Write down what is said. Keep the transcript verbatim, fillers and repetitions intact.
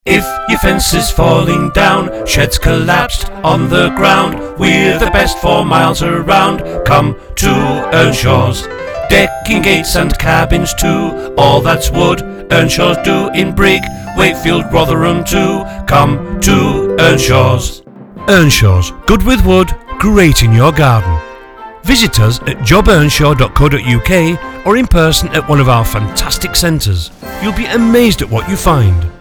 If your fence is falling down, sheds collapsed on the ground, we're the best for miles around. Come to Earnshaw's. Decking gates and cabins too, all that's wood Earnshaw's do in Brigg, Wakefield, Rotherham too. Come to Earnshaw's. Earnshaw's, good with wood, great in your garden. Visit us at job earnshaw dot co dot uk or in person at one of our fantastic centres. You'll be amazed at what you find.